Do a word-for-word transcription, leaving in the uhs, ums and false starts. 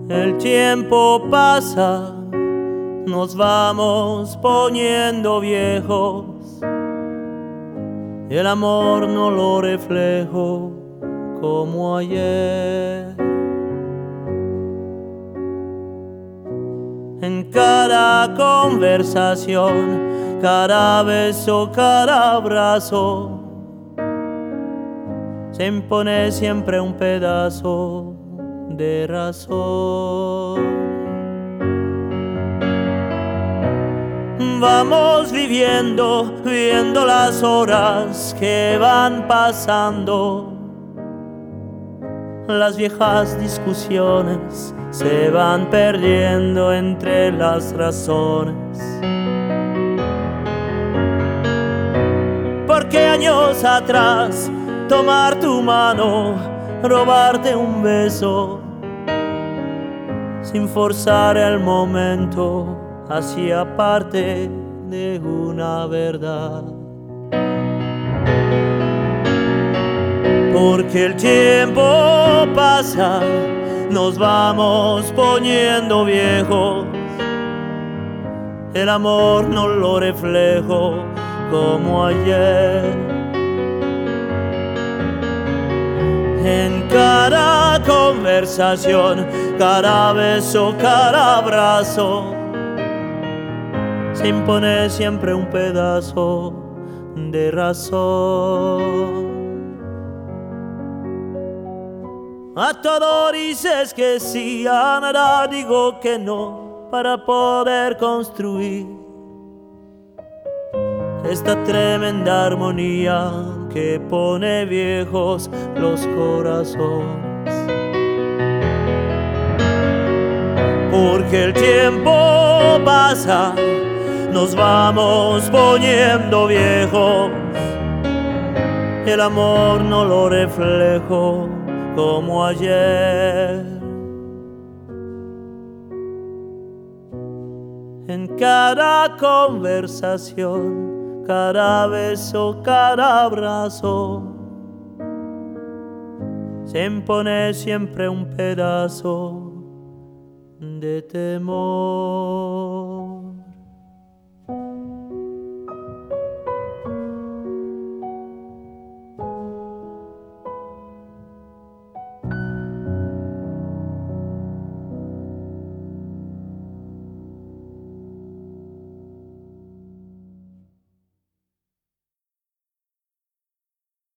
El tiempo pasa, nos vamos poniendo viejos, y el amor no lo reflejo como ayer. En cada conversación, cada beso, cada abrazo, se impone siempre un pedazo de razón. Vamos viviendo, viendo las horas que van pasando. Las viejas discusiones se van perdiendo entre las razones. Porque años atrás, tomar tu mano, robarte un beso, sin forzar el momento, hacía parte de una verdad. Porque el tiempo pasa, nos vamos poniendo viejos, el amor no lo reflejo como ayer. En cada conversación, cada beso, cada abrazo, se impone siempre un pedazo de razón. A todo dices que sí, a nada digo que no, para poder construir esta tremenda armonía que pone viejos los corazones. Porque el tiempo pasa, nos vamos poniendo viejos, el amor no lo reflejo como ayer. En cada conversación, cada beso, cada abrazo, se impone siempre un pedazo de temor.